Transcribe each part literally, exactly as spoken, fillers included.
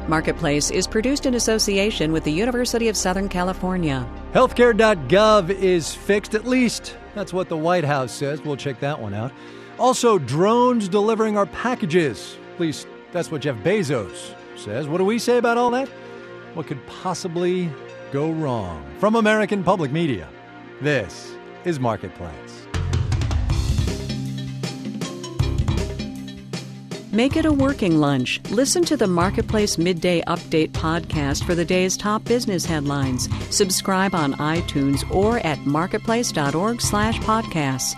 Marketplace is produced in association with the University of Southern California. Healthcare dot gov is fixed, at least that's what the White House says. We'll check that one out. Also, drones delivering our packages. At least that's what Jeff Bezos says. What do we say about all that? What could possibly go wrong? From American Public Media, this is Marketplace. Make it a working lunch. Listen to the Marketplace Midday Update podcast for the day's top business headlines. Subscribe on iTunes or at marketplace.org slash podcasts.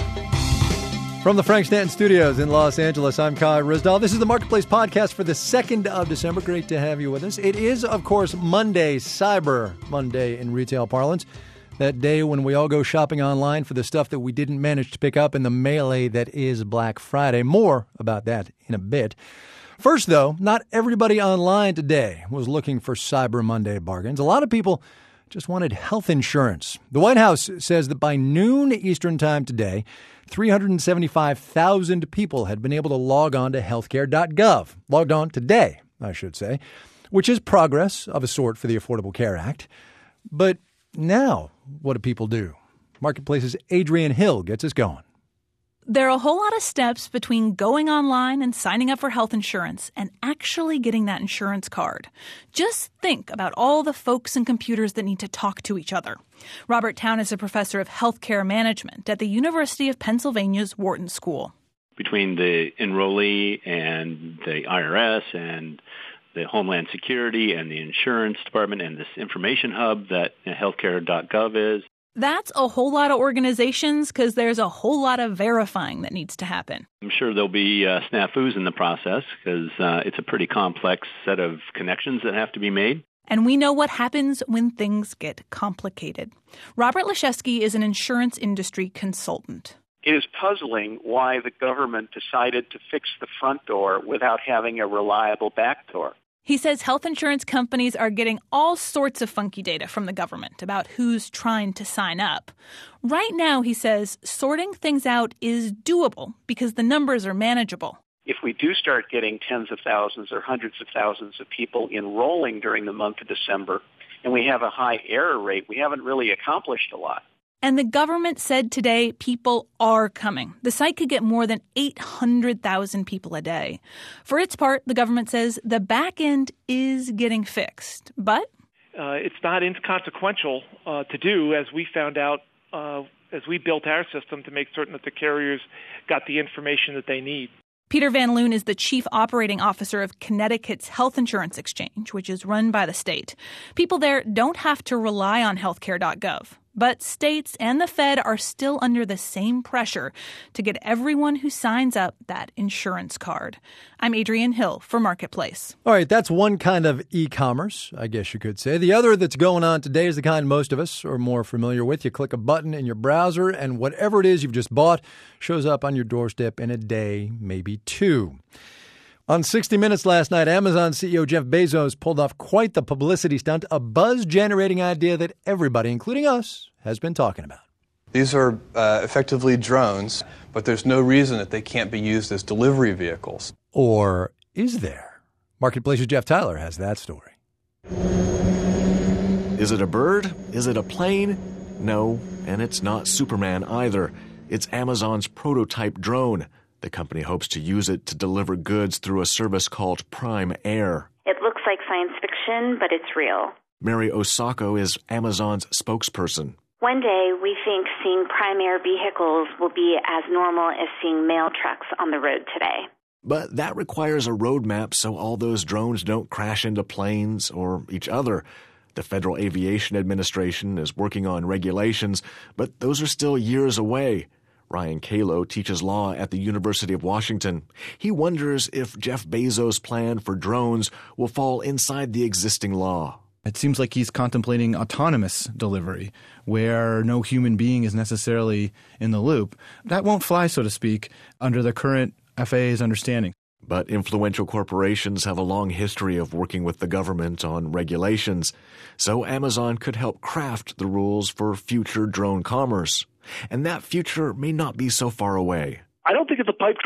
From the Frank Stanton Studios in Los Angeles, I'm Kai Ryssdal. This is the Marketplace podcast for the second of December. Great to have you with us. It is, of course, Monday, Cyber Monday in retail parlance. That day when we all go shopping online for the stuff that we didn't manage to pick up in the melee that is Black Friday. More about that in a bit. First, though, not everybody online today was looking for Cyber Monday bargains. A lot of people just wanted health insurance. The White House says that by noon Eastern time today, three hundred seventy-five thousand people had been able to log on to healthcare dot gov. Logged on today, I should say, which is progress of a sort for the Affordable Care Act. But now, what do people do? Marketplace's Adrienne Hill gets us going. There are a whole lot of steps between going online and signing up for health insurance and actually getting that insurance card. Just think about all the folks and computers that need to talk to each other. Robert Town is a professor of healthcare management at the University of Pennsylvania's Wharton School. Between the enrollee and the I R S and the Homeland Security and the insurance department and this information hub that healthcare dot gov is. That's a whole lot of organizations because there's a whole lot of verifying that needs to happen. I'm sure there'll be uh, snafus in the process because uh, it's a pretty complex set of connections that have to be made. And we know what happens when things get complicated. Robert Leshesky is an insurance industry consultant. It is puzzling why the government decided to fix the front door without having a reliable back door. He says health insurance companies are getting all sorts of funky data from the government about who's trying to sign up. Right now, he says, sorting things out is doable because the numbers are manageable. If we do start getting tens of thousands or hundreds of thousands of people enrolling during the month of December, and we have a high error rate, we haven't really accomplished a lot. And the government said today people are coming. The site could get more than eight hundred thousand people a day. For its part, the government says the back end is getting fixed. But uh, it's not inconsequential uh, to do, as we found out uh, as we built our system to make certain that the carriers got the information that they need. Peter Van Loon is the chief operating officer of Connecticut's Health Insurance Exchange, which is run by the state. People there don't have to rely on healthcare dot gov. But states and the Fed are still under the same pressure to get everyone who signs up that insurance card. I'm Adrienne Hill for Marketplace. All right, that's one kind of e-commerce, I guess you could say. The other that's going on today is the kind most of us are more familiar with. You click a button in your browser, and whatever it is you've just bought shows up on your doorstep in a day, maybe two. On sixty minutes last night, Amazon C E O Jeff Bezos pulled off quite the publicity stunt, a buzz-generating idea that everybody, including us, has been talking about. These are uh, effectively drones, but there's no reason that they can't be used as delivery vehicles. Or is there? Marketplace's Jeff Tyler has that story. Is it a bird? Is it a plane? No, and it's not Superman either. It's Amazon's prototype drone. The company hopes to use it to deliver goods through a service called Prime Air. It looks like science fiction, but it's real. Mary Osako is Amazon's spokesperson. One day, we think seeing Prime Air vehicles will be as normal as seeing mail trucks on the road today. But that requires a roadmap so all those drones don't crash into planes or each other. The Federal Aviation Administration is working on regulations, but those are still years away. Ryan Kalo teaches law at the University of Washington. He wonders if Jeff Bezos' plan for drones will fall inside the existing law. It seems like he's contemplating autonomous delivery, where no human being is necessarily in the loop. That won't fly, so to speak, under the current F A A's understanding. But influential corporations have a long history of working with the government on regulations, so Amazon could help craft the rules for future drone commerce. And that future may not be so far away. I don't think it's a pipe dream.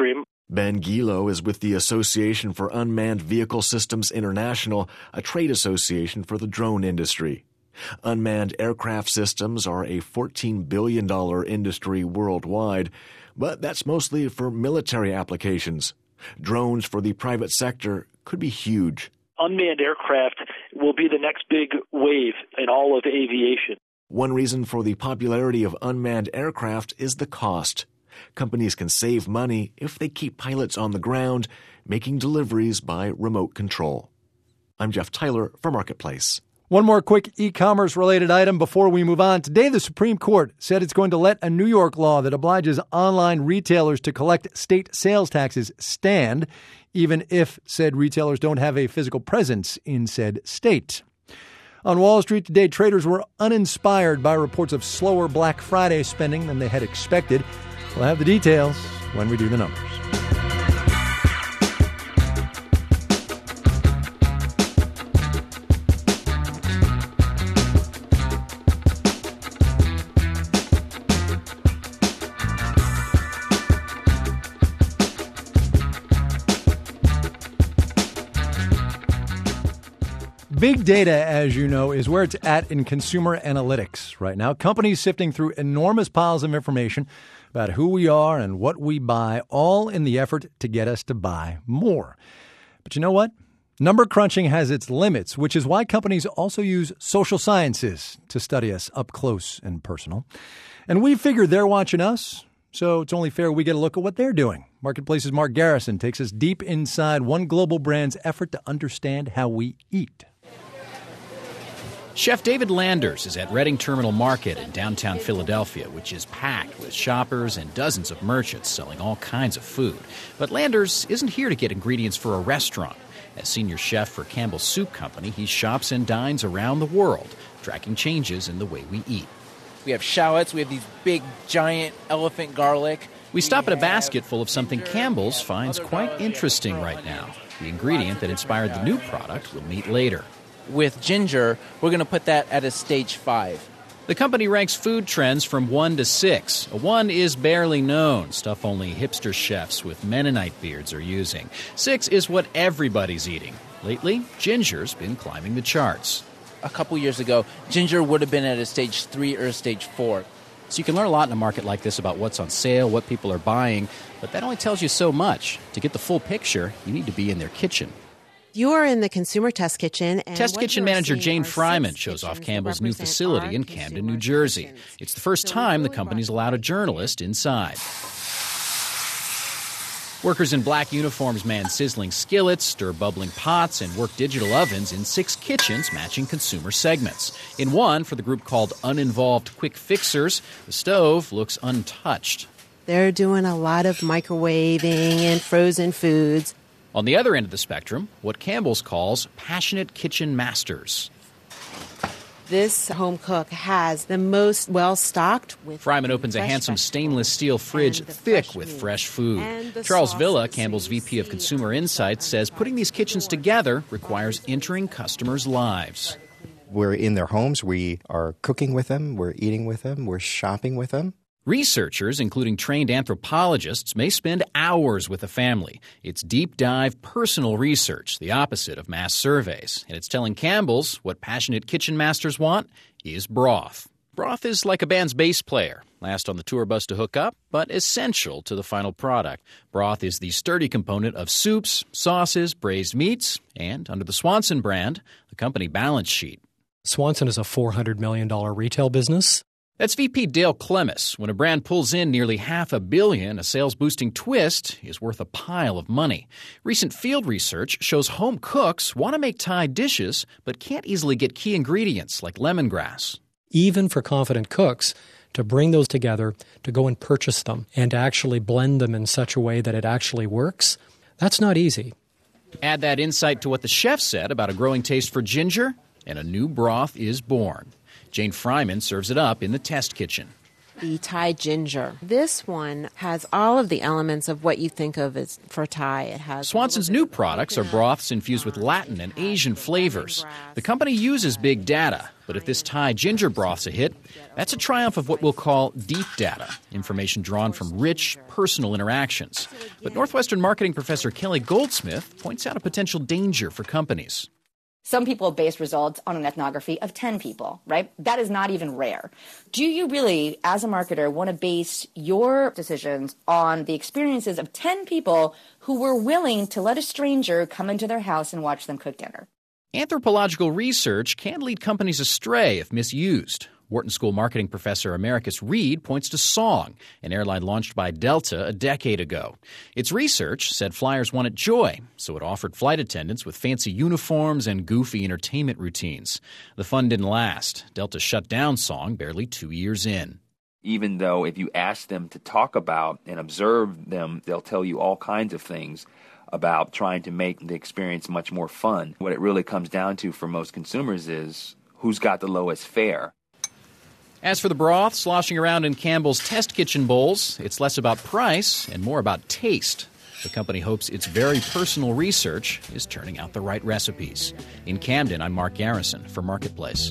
Ben Gilo is with the Association for Unmanned Vehicle Systems International, a trade association for the drone industry. Unmanned aircraft systems are a fourteen billion dollars industry worldwide, but that's mostly for military applications. Drones for the private sector could be huge. Unmanned aircraft will be the next big wave in all of aviation. One reason for the popularity of unmanned aircraft is the cost. Companies can save money if they keep pilots on the ground, making deliveries by remote control. I'm Jeff Tyler for Marketplace. One more quick e-commerce related item before we move on. Today, the Supreme Court said it's going to let a New York law that obliges online retailers to collect state sales taxes stand, even if said retailers don't have a physical presence in said state. On Wall Street today, traders were uninspired by reports of slower Black Friday spending than they had expected. We'll have the details when we do the numbers. Big data, as you know, is where it's at in consumer analytics right now. Companies sifting through enormous piles of information about who we are and what we buy, all in the effort to get us to buy more. But you know what? Number crunching has its limits, which is why companies also use social sciences to study us up close and personal. And we figure they're watching us, so it's only fair we get a look at what they're doing. Marketplace's Mark Garrison takes us deep inside one global brand's effort to understand how we eat. Chef David Landers is at Reading Terminal Market in downtown Philadelphia, which is packed with shoppers and dozens of merchants selling all kinds of food. But Landers isn't here to get ingredients for a restaurant. As senior chef for Campbell's Soup Company, he shops and dines around the world, tracking changes in the way we eat. We have shallots, we have these big, giant elephant garlic. We stop at a basket full of something Campbell's finds quite interesting right now. The ingredient that inspired the new product we'll meet later. With ginger, we're going to put that at a stage five. The company ranks food trends from one to six. A one is barely known, stuff only hipster chefs with Mennonite beards are using. Six is what everybody's eating. Lately, ginger's been climbing the charts. A couple years ago, ginger would have been at a stage three or a stage four. So you can learn a lot in a market like this about what's on sale, what people are buying, but that only tells you so much. To get the full picture, you need to be in their kitchen. You are in the Consumer Test Kitchen. And Test Kitchen manager Jane Fryman shows off Campbell's new facility in Camden, New Jersey. It's the first time the company's allowed a journalist inside. Workers in black uniforms man sizzling skillets, stir bubbling pots, and work digital ovens in six kitchens matching consumer segments. In one, for the group called Uninvolved Quick Fixers, the stove looks untouched. They're doing a lot of microwaving and frozen foods. On the other end of the spectrum, what Campbell's calls passionate kitchen masters. This home cook has the most well-stocked with Fryman opens a handsome stainless steel fridge thick with fresh food. Charles Villa, Campbell's V P of Consumer Insights, says putting these kitchens together requires entering customers' lives. We're in their homes. We are cooking with them. We're eating with them. We're shopping with them. Researchers, including trained anthropologists, may spend hours with a family. It's deep-dive personal research, the opposite of mass surveys. And it's telling Campbell's what passionate kitchen masters want is broth. Broth is like a band's bass player. Last on the tour bus to hook up, but essential to the final product. Broth is the sturdy component of soups, sauces, braised meats, and, under the Swanson brand, the company balance sheet. Swanson is a four hundred million dollars retail business. That's V P Dale Clemis. When a brand pulls in nearly half a billion, a sales-boosting twist is worth a pile of money. Recent field research shows home cooks want to make Thai dishes, but can't easily get key ingredients like lemongrass. Even for confident cooks, to bring those together, to go and purchase them, and to actually blend them in such a way that it actually works, that's not easy. Add that insight to what the chef said about a growing taste for ginger, and a new broth is born. Jane Fryman serves it up in the test kitchen. the Thai ginger. This one has all of the elements of what you think of as for Thai. It has Swanson's new products are broths infused with Latin and Asian flavors. The company uses big data, but if this Thai ginger broth's a hit, that's a triumph of what we'll call deep data, information drawn from rich, personal interactions. But Northwestern marketing professor Kelly Goldsmith points out a potential danger for companies. Some people base results on an ethnography of ten people, right? That is not even rare. Do you really, as a marketer, want to base your decisions on the experiences of ten people who were willing to let a stranger come into their house and watch them cook dinner? Anthropological research can lead companies astray if misused. Wharton School marketing professor Americus Reed points to Song, an airline launched by Delta a decade ago. Its research said flyers wanted joy, so it offered flight attendants with fancy uniforms and goofy entertainment routines. The fun didn't last. Delta shut down Song barely two years in. Even though if you ask them to talk about and observe them, they'll tell you all kinds of things about trying to make the experience much more fun. What it really comes down to for most consumers is who's got the lowest fare. As for the broth sloshing around in Campbell's test kitchen bowls, it's less about price and more about taste. The company hopes its very personal research is turning out the right recipes. In Camden, I'm Mark Garrison for Marketplace.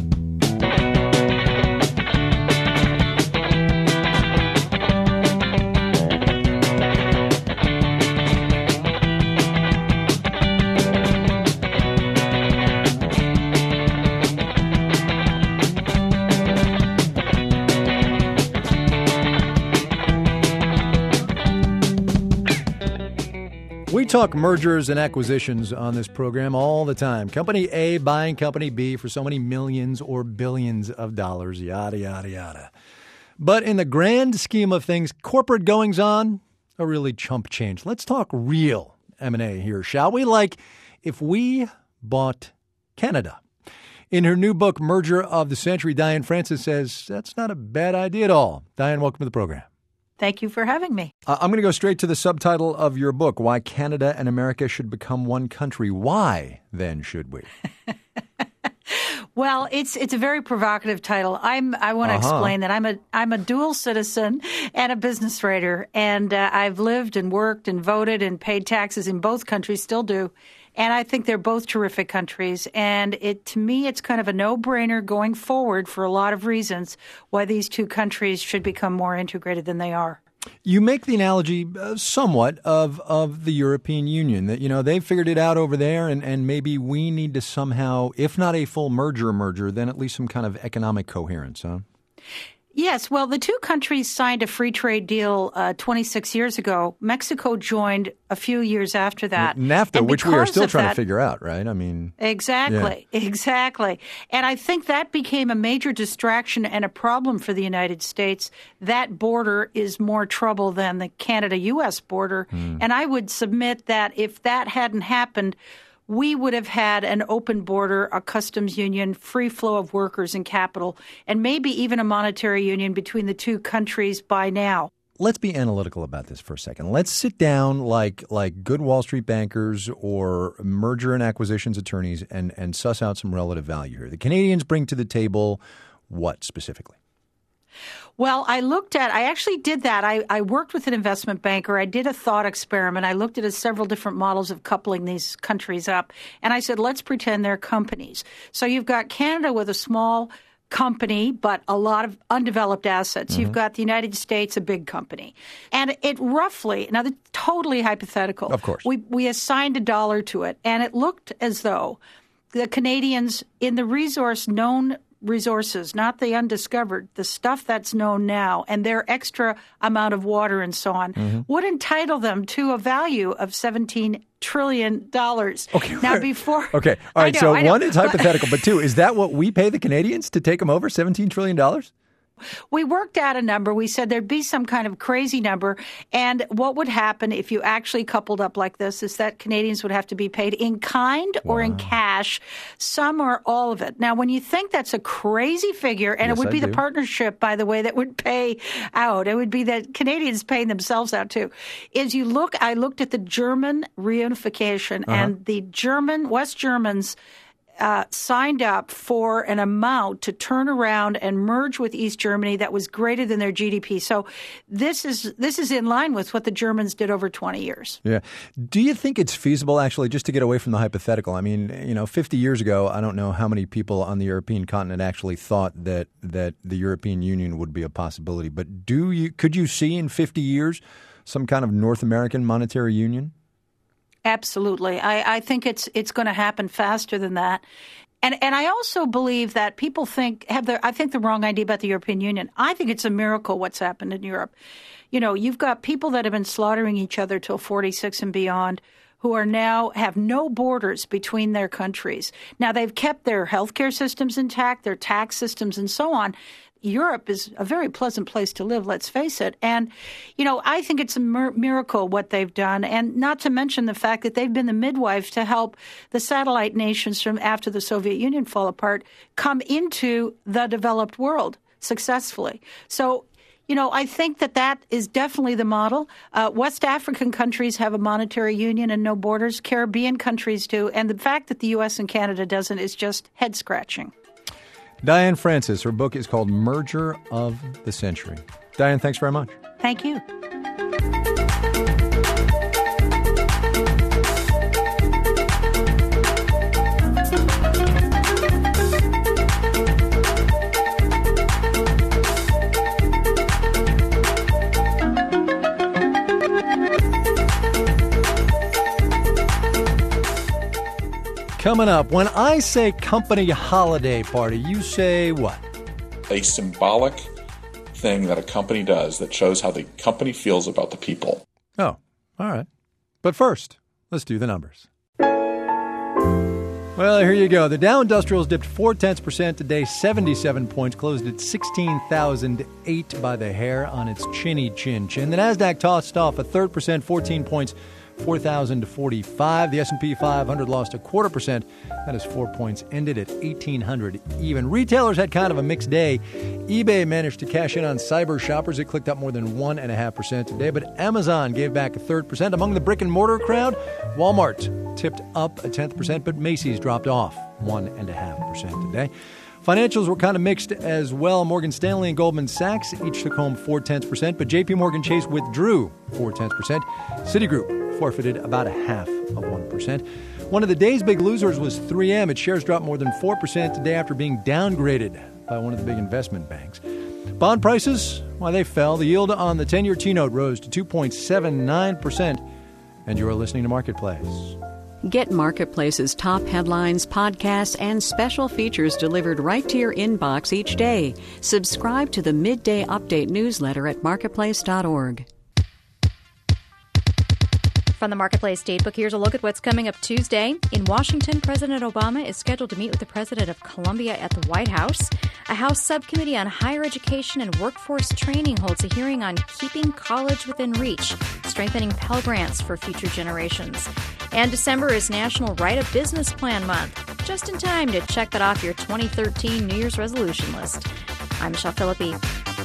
We talk mergers and acquisitions on this program all the time. Company A buying Company B for so many millions or billions of dollars, yada, yada, yada. But in the grand scheme of things, corporate goings-on are really chump change. Let's talk real M and A here, shall we? Like if we bought Canada. In her new book, Merger of the Century, Diane Francis says that's not a bad idea at all. Diane, welcome to the program. Thank you for having me. Uh, I'm going to go straight to the subtitle of your book, Why Canada and America Should Become One Country. Why, then, should we? Well, it's it's a very provocative title. I'm I want to Uh-huh. explain that I'm a I'm a dual citizen and a business writer, and uh, I've lived and worked and voted and paid taxes in both countries, still do. And I think they're both terrific countries. And it to me, it's kind of a no-brainer going forward for a lot of reasons why these two countries should become more integrated than they are. You make the analogy uh, somewhat of, of the European Union, that, you know, they've figured it out over there, and, and maybe we need to somehow, if not a full merger merger, then at least some kind of economic coherence, huh? Yes. Well, the two countries signed a free trade deal uh, twenty-six years ago. Mexico joined a few years after that. NAFTA, And which we are because still of trying that- to figure out, right? I mean, Exactly, exactly. And I think that became a major distraction and a problem for the United States. That border is more trouble than the Canada-U S border. Hmm. And I would submit that if that hadn't happened, we would have had an open border, a customs union, free flow of workers and capital, and maybe even a monetary union between the two countries by now. Let's be analytical about this for a second. Let's sit down like like good Wall Street bankers or merger and acquisitions attorneys and, and suss out some relative value here. The Canadians bring to the table what specifically? Well, I looked at, I actually did that. I, I worked with an investment banker. I did a thought experiment. I looked at a, several different models of coupling these countries up. And I said, let's pretend they're companies. So you've got Canada with a small company, but a lot of undeveloped assets. Mm-hmm. You've got the United States, a big company. And it roughly, now it's totally hypothetical. Of course. We, we assigned a dollar to it. And it looked as though the Canadians in the resource known resources, not the undiscovered, the stuff that's known now, and their extra amount of water and so on, Mm-hmm. would entitle them to a value of seventeen trillion dollars. Okay. Now, before... Okay. All I right. know, so I know, one is but- hypothetical, but two, is that what we pay the Canadians to take them over, seventeen trillion dollars? We worked out a number. We said there'd be some kind of crazy number. And what would happen if you actually coupled up like this is that Canadians would have to be paid in kind or in cash, some or all of it. Now, when you think that's a crazy figure, and Yes, it would I be do. the partnership, by the way, that would pay out. It would be the Canadians paying themselves out, too. Is you look, I looked at the German reunification, Uh-huh. and the German, West Germans uh, signed up for an amount to turn around and merge with East Germany that was greater than their G D P. So this is this is in line with what the Germans did over twenty years. Yeah. Do you think it's feasible, actually, just to get away from the hypothetical? I mean, you know, fifty years ago, I don't know how many people on the European continent actually thought that that the European Union would be a possibility. But do you could you see in fifty years some kind of North American monetary union? Absolutely. I, I think it's it's going to happen faster than that. And and I also believe that people think have the I think the wrong idea about the European Union. I think it's a miracle what's happened in Europe. You know, you've got people that have been slaughtering each other till forty-six and beyond, who are now have no borders between their countries. Now, they've kept their healthcare systems intact, their tax systems, and so on. Europe is a very pleasant place to live, let's face it. And, you know, I think it's a mir- miracle what they've done, and not to mention the fact that they've been the midwife to help the satellite nations from after the Soviet Union fall apart come into the developed world successfully. So, you know, I think that that is definitely the model. Uh, West African countries have a monetary union and no borders. Caribbean countries do. And the fact that the U S and Canada doesn't is just head-scratching. Diane Francis, her book is called Merger of the Century. Diane, thanks very much. Thank you. Coming up, when I say company holiday party, you say what? A symbolic thing that a company does that shows how the company feels about the people. Oh, all right. But first, let's do the numbers. Well, here you go. The Dow Industrials dipped four-tenths percent today, seventy-seven points, closed at sixteen thousand eight by the hair on its chinny chin chin. The Nasdaq tossed off a third percent, fourteen points, four thousand forty-five. The S and P five hundred lost a quarter percent. That is four points, ended at eighteen hundred even. Retailers had kind of a mixed day. eBay managed to cash in on cyber shoppers. It clicked up more than one point five percent today, but Amazon gave back a third percent. Among the brick and mortar crowd, Walmart tipped up a tenth percent, but Macy's dropped off one point five percent today. Financials were kind of mixed as well. Morgan Stanley and Goldman Sachs each took home four-tenths percent, but J P Morgan Chase withdrew four-tenths percent. Citigroup forfeited about a half of one percent. One of the day's big losers was three M. Its shares dropped more than four percent today after being downgraded by one of the big investment banks. Bond prices, well, they fell. The yield on the ten-year T-note rose to two point seven nine percent. And you are listening to Marketplace. Get Marketplace's top headlines, podcasts, and special features delivered right to your inbox each day. Subscribe to the Midday Update newsletter at marketplace dot org. From the Marketplace Datebook, here's a look at what's coming up Tuesday. In Washington, President Obama is scheduled to meet with the President of Colombia at the White House. A House subcommittee on higher education and workforce training holds a hearing on keeping college within reach, strengthening Pell Grants for future generations. And December is National Write a Business Plan Month, just in time to check that off your twenty thirteen New Year's resolution list. I'm Michelle Philippi.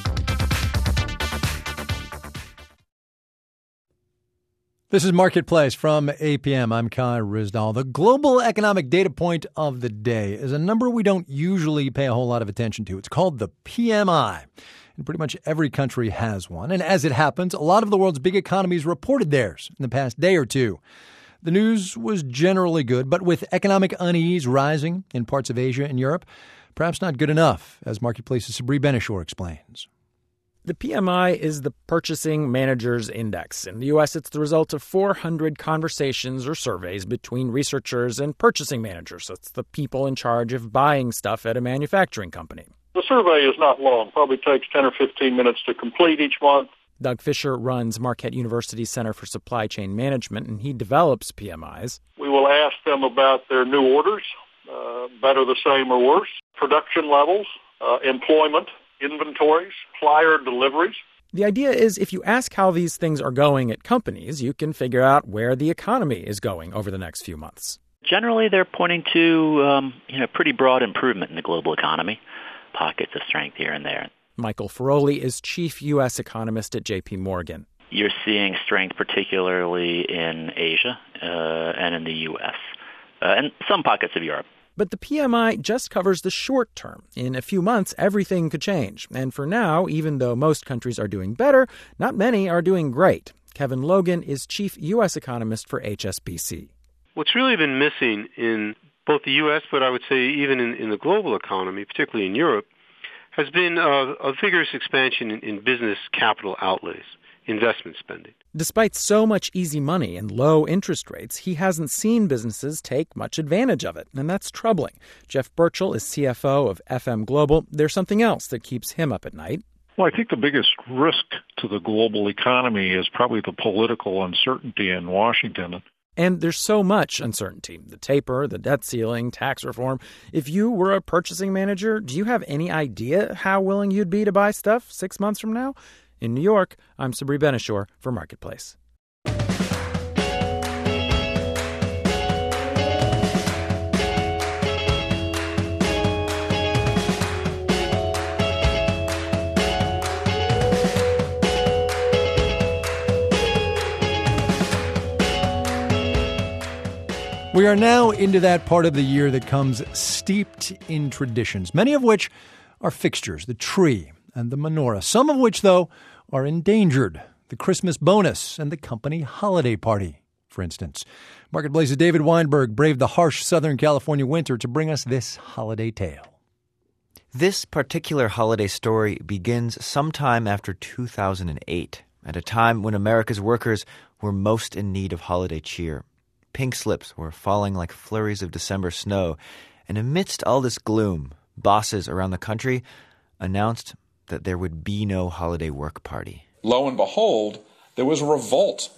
This is Marketplace from A P M. I'm Kai Ryssdal. The global economic data point of the day is a number we don't usually pay a whole lot of attention to. It's called the P M I. And pretty much every country has one. And as it happens, a lot of the world's big economies reported theirs in the past day or two. The news was generally good, but with economic unease rising in parts of Asia and Europe, perhaps not good enough, as Marketplace's Sabri Benishore explains. The P M I is the Purchasing Managers Index. In the U S, it's the result of four hundred conversations or surveys between researchers and purchasing managers. That's the people in charge of buying stuff at a manufacturing company. The survey is not long, probably takes ten or fifteen minutes to complete each month. Doug Fisher runs Marquette University's Center for Supply Chain Management, and he develops P M Is. We will ask them about their new orders, uh, better, the same, or worse, production levels, uh, employment, inventories, supplier deliveries. The idea is if you ask how these things are going at companies, you can figure out where the economy is going over the next few months. Generally, they're pointing to um, you know, pretty broad improvement in the global economy, pockets of strength here and there. Michael Feroli is chief U S economist at J P Morgan. You're seeing strength particularly in Asia uh, and in the U S, uh, and some pockets of Europe. But the P M I just covers the short term. In a few months, everything could change. And for now, even though most countries are doing better, not many are doing great. Kevin Logan is chief U S economist for H S B C. What's really been missing in both the U S, but I would say even in, in the global economy, particularly in Europe, has been a, a vigorous expansion in, in business capital outlays, investment spending. Despite so much easy money and low interest rates, he hasn't seen businesses take much advantage of it, and that's troubling. Jeff Burchell is C F O of F M Global. There's something else that keeps him up at night. Well, I think the biggest risk to the global economy is probably the political uncertainty in Washington. And there's so much uncertainty. The taper, the debt ceiling, tax reform. If you were a purchasing manager, do you have any idea how willing you'd be to buy stuff six months from now? In New York, I'm Sabri Benishore for Marketplace. We are now into that part of the year that comes steeped in traditions, many of which are fixtures, the tree and the menorah, some of which, though, are endangered, the Christmas bonus and the company holiday party, for instance. Marketplace's David Weinberg braved the harsh Southern California winter to bring us this holiday tale. This particular holiday story begins sometime after two thousand eight, at a time when America's workers were most in need of holiday cheer. Pink slips were falling like flurries of December snow, and amidst all this gloom, bosses around the country announced that there would be no holiday work party. Lo and behold, there was a revolt.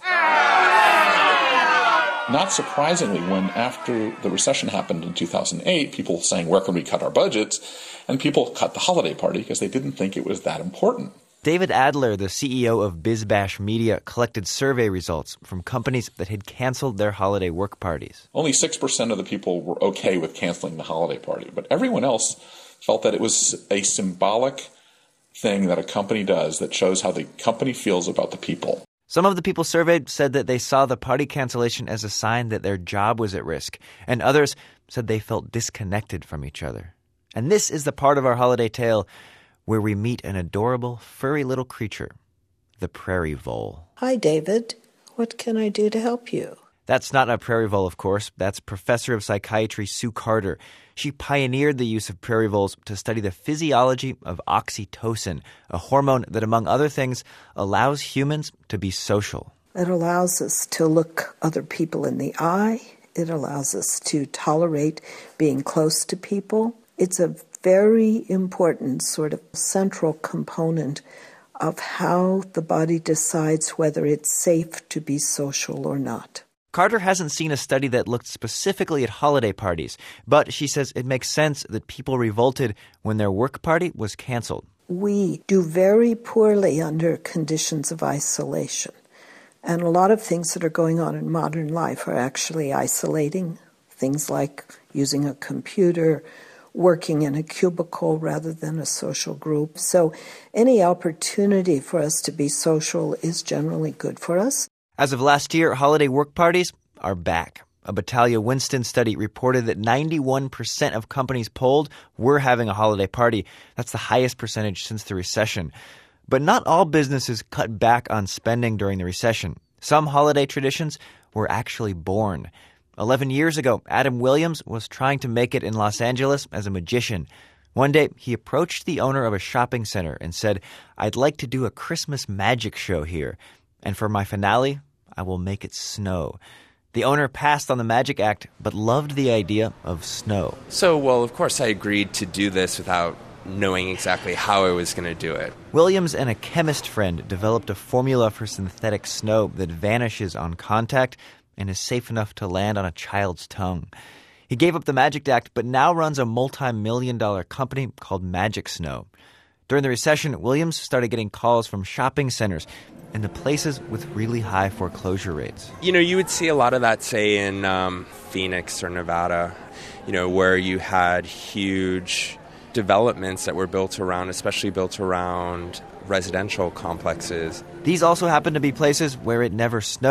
Not surprisingly, when after the recession happened in two thousand eight, people saying, where can we cut our budgets? And people cut the holiday party because they didn't think it was that important. David Adler, the C E O of BizBash Media, collected survey results from companies that had canceled their holiday work parties. Only six percent of the people were okay with canceling the holiday party, but everyone else felt that it was a symbolic thing that a company does that shows how the company feels about the people. Some of the people surveyed said that they saw the party cancellation as a sign that their job was at risk, and others said they felt disconnected from each other. And this is the part of our holiday tale where we meet an adorable, furry little creature, the prairie vole. Hi, David. What can I do to help you? That's not a prairie vole, of course. That's Professor of Psychiatry Sue Carter. She pioneered the use of prairie voles to study the physiology of oxytocin, a hormone that, among other things, allows humans to be social. It allows us to look other people in the eye. It allows us to tolerate being close to people. It's a very important sort of central component of how the body decides whether it's safe to be social or not. Carter hasn't seen a study that looked specifically at holiday parties, but she says it makes sense that people revolted when their work party was canceled. We do very poorly under conditions of isolation. And a lot of things that are going on in modern life are actually isolating. Things like using a computer, working in a cubicle rather than a social group. So any opportunity for us to be social is generally good for us. As of last year, holiday work parties are back. A Battaglia Winston study reported that ninety-one percent of companies polled were having a holiday party. That's the highest percentage since the recession. But not all businesses cut back on spending during the recession. Some holiday traditions were actually born. Eleven years ago, Adam Williams was trying to make it in Los Angeles as a magician. One day, he approached the owner of a shopping center and said, "I'd like to do a Christmas magic show here. And for my finale, I will make it snow." The owner passed on the magic act, but loved the idea of snow. So, well, of course I agreed to do this without knowing exactly how I was going to do it. Williams and a chemist friend developed a formula for synthetic snow that vanishes on contact and is safe enough to land on a child's tongue. He gave up the magic act, but now runs a multi-million dollar company called Magic Snow. During the recession, Williams started getting calls from shopping centers and the places with really high foreclosure rates. You know, you would see a lot of that, say, in um, Phoenix or Nevada, you know, where you had huge developments that were built around, especially built around residential complexes. These also happen to be places where it never snows.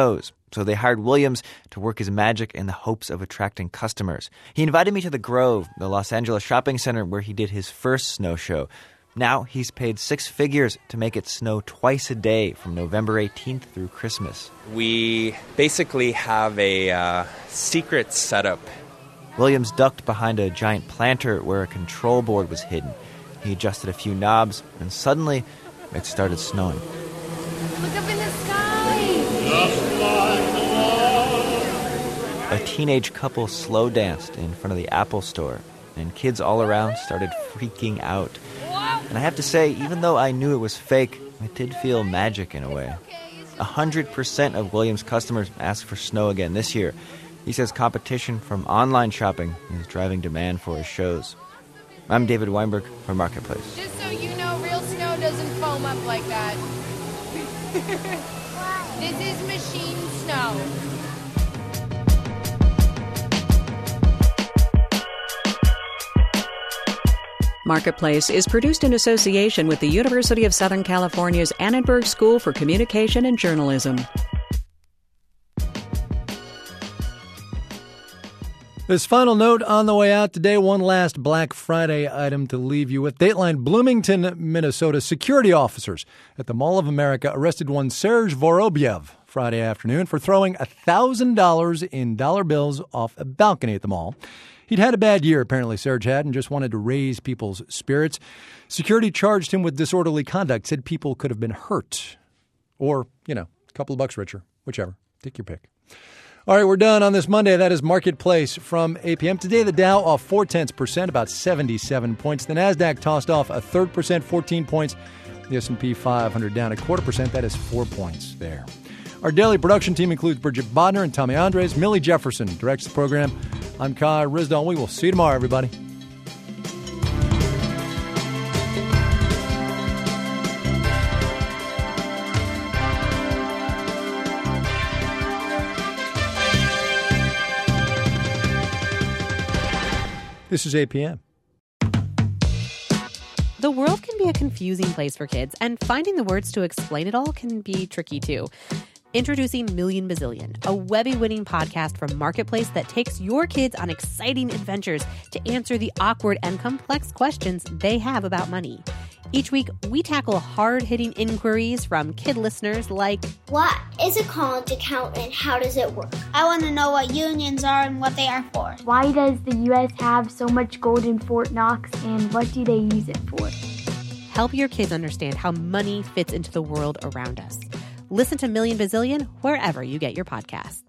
So they hired Williams to work his magic in the hopes of attracting customers. He invited me to the Grove, the Los Angeles shopping center where he did his first snow show. Now he's paid six figures to make it snow twice a day from November eighteenth through Christmas. We basically have a uh, secret setup. Williams ducked behind a giant planter where a control board was hidden. He adjusted a few knobs, and suddenly it started snowing. Look up in the sky! A teenage couple slow danced in front of the Apple store, and kids all around started freaking out. And I have to say, even though I knew it was fake, it did feel magic in a way. one hundred percent of Williams' customers asked for snow again this year. He says competition from online shopping is driving demand for his shows. I'm David Weinberg for Marketplace. Just so you know, real snow doesn't foam up like that. This is machine snow. Marketplace is produced in association with the University of Southern California's Annenberg School for Communication and Journalism. This final note on the way out today, one last Black Friday item to leave you with. Dateline Bloomington, Minnesota security officers at the Mall of America arrested one Serge Vorobyev Friday afternoon for throwing one thousand dollars in dollar bills off a balcony at the mall. He'd had a bad year, apparently Serge had, and just wanted to raise people's spirits. Security charged him with disorderly conduct, said people could have been hurt. Or, you know, a couple of bucks richer, whichever. Take your pick. All right, we're done on this Monday. That is Marketplace from eight p.m. Today, the Dow off four tenths percent, about seventy-seven points. The NASDAQ tossed off a third percent, fourteen points. The S and P five hundred down a quarter percent. That is four points there. Our daily production team includes Bridget Bodner and Tommy Andres. Millie Jefferson directs the program. I'm Kai Risdall. We will see you tomorrow, everybody. This is eight p.m. The world can be a confusing place for kids, and finding the words to explain it all can be tricky, too. Introducing Million Bazillion, a Webby-winning podcast from Marketplace that takes your kids on exciting adventures to answer the awkward and complex questions they have about money. Each week, we tackle hard-hitting inquiries from kid listeners like, what is a college account and how does it work? I want to know what unions are and what they are for. Why does the U S have so much gold in Fort Knox and what do they use it for? Help your kids understand how money fits into the world around us. Listen to Million Bazillion wherever you get your podcasts.